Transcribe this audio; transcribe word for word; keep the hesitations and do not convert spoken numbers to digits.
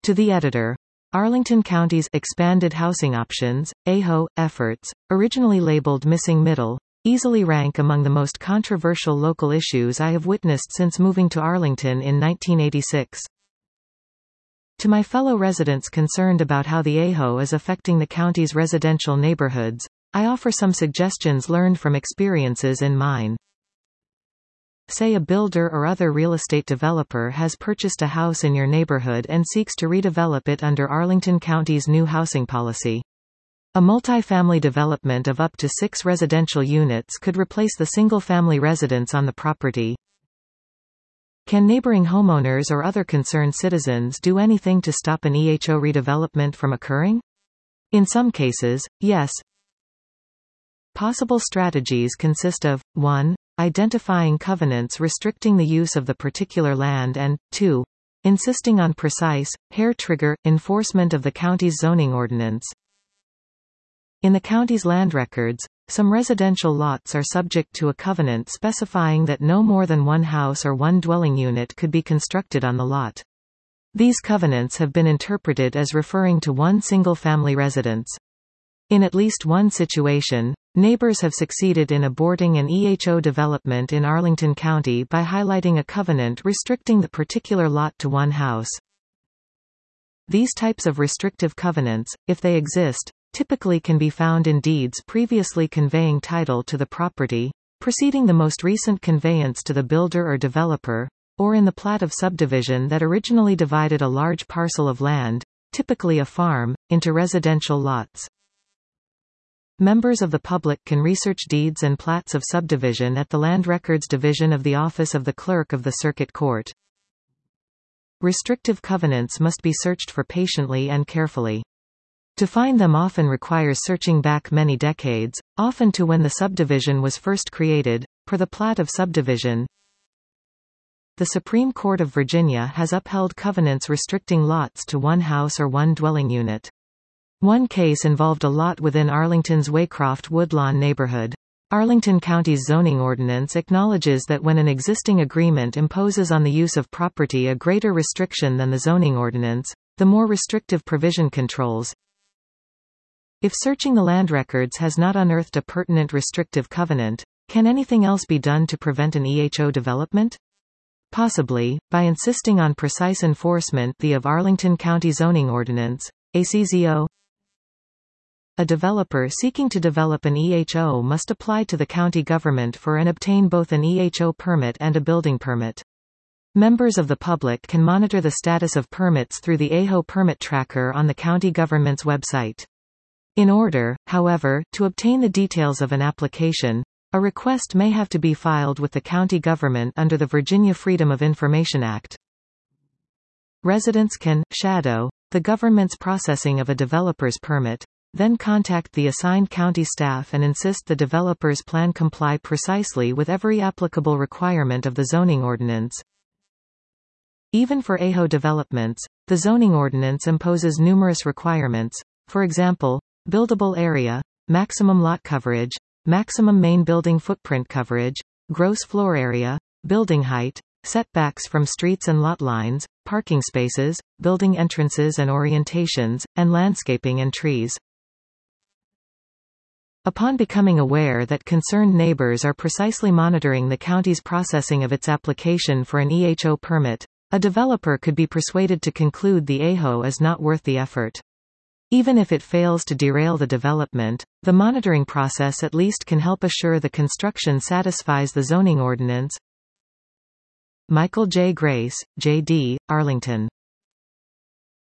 To the editor. Arlington County's Expanded Housing Options, A H O, efforts, originally labeled Missing Middle, easily rank among the most controversial local issues I have witnessed since moving to Arlington in nineteen eighty-six. To my fellow residents concerned about how the A H O is affecting the county's residential neighborhoods, I offer some suggestions learned from experiences in mine. Say a builder or other real estate developer has purchased a house in your neighborhood and seeks to redevelop it under Arlington County's new housing policy. A multifamily development of up to six residential units could replace the single-family residence on the property. Can neighboring homeowners or other concerned citizens do anything to stop an E H O redevelopment from occurring? In some cases, yes. Possible strategies consist of, one Identifying covenants restricting the use of the particular land and, two Insisting on precise, hair-trigger, enforcement of the county's zoning ordinance. In the county's land records, some residential lots are subject to a covenant specifying that no more than one house or one dwelling unit could be constructed on the lot. These covenants have been interpreted as referring to one single-family residence. In at least one situation, neighbors have succeeded in aborting an E H O development in Arlington County by highlighting a covenant restricting the particular lot to one house. These types of restrictive covenants, if they exist, typically can be found in deeds previously conveying title to the property, preceding the most recent conveyance to the builder or developer, or in the plat of subdivision that originally divided a large parcel of land, typically a farm, into residential lots. Members of the public can research deeds and plats of subdivision at the Land Records Division of the Office of the Clerk of the Circuit Court. Restrictive covenants must be searched for patiently and carefully. To find them often requires searching back many decades, often to when the subdivision was first created, per the plat of subdivision. The Supreme Court of Virginia has upheld covenants restricting lots to one house or one dwelling unit. One case involved a lot within Arlington's Waycroft Woodlawn neighborhood. Arlington County's zoning ordinance acknowledges that when an existing agreement imposes on the use of property a greater restriction than the zoning ordinance, the more restrictive provision controls. If searching the land records has not unearthed a pertinent restrictive covenant, can anything else be done to prevent an E H O development? Possibly, by insisting on precise enforcement the of Arlington County zoning ordinance, A C Z O. A developer seeking to develop an E H O must apply to the county government for and obtain both an E H O permit and a building permit. Members of the public can monitor the status of permits through the A H O permit tracker on the county government's website. In order, however, to obtain the details of an application, a request may have to be filed with the county government under the Virginia Freedom of Information Act. Residents can shadow the government's processing of a developer's permit, then contact the assigned county staff and insist the developer's plan comply precisely with every applicable requirement of the zoning ordinance. Even for A H O developments, the zoning ordinance imposes numerous requirements, for example, buildable area, maximum lot coverage, maximum main building footprint coverage, gross floor area, building height, setbacks from streets and lot lines, parking spaces, building entrances and orientations, and landscaping and trees. Upon becoming aware that concerned neighbors are precisely monitoring the county's processing of its application for an E H O permit, a developer could be persuaded to conclude the A H O is not worth the effort. Even if it fails to derail the development, the monitoring process at least can help assure the construction satisfies the zoning ordinance. Michael J. Grace, J D, Arlington.